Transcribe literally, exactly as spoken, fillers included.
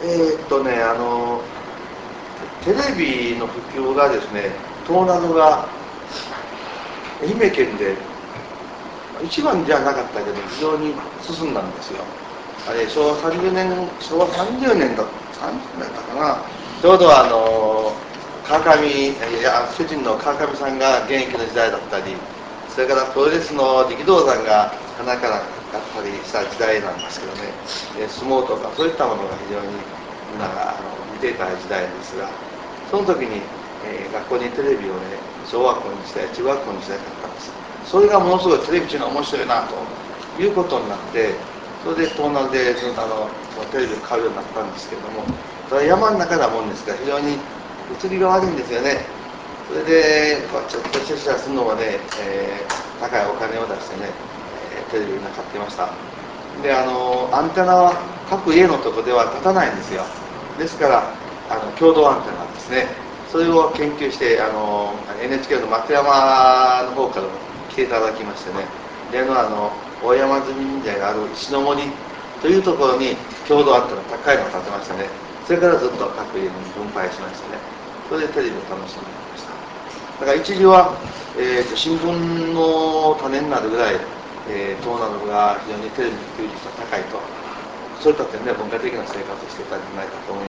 えーっとね、あの、テレビの普及がですね、東南が愛媛県で一番じゃなかったけど、非常に進んだんですよ。あれ、昭和さんじゅうねん、昭和さんじゅうねんだ、さんじゅうねんだったかな、ちょうどあの、川上、いや、主人の川上さんが現役の時代だったり、それからプロレスの力道山が花からだったりした時代なんですけどね、相撲とかそういったものが非常にみんながあの見ていた時代ですが、その時に、えー、学校にテレビをね、小学校にしたい、中学校にしたいかったんです。それがものすごいテレビっていうのは面白いなということになって、それで東南であのテレビを買うようになったんですけれども、それは山の中なもんですから非常に移りが悪いんですよね。それでちょっと出社するのもね、えー、高いお金を出してね、えー、テレビを買ってました。で、あのアンテナは各家のとこでは立たないんですよ。ですからあの共同アンテナですね、それを研究して、あの エヌエイチケー の松山の方からも来ていただきましてね、例のあの大山積神社がある石の森というところに共同アンテナ高いのを建てましたね。それからずっと各家に分配しましてね、それでテレビを楽しんでいました。だから一時は、えー、と新聞の種になるぐらい、えー、東南が非常にテレビの普及率が高いと、そういった点では文化的な生活をしていたんじゃないかと思います。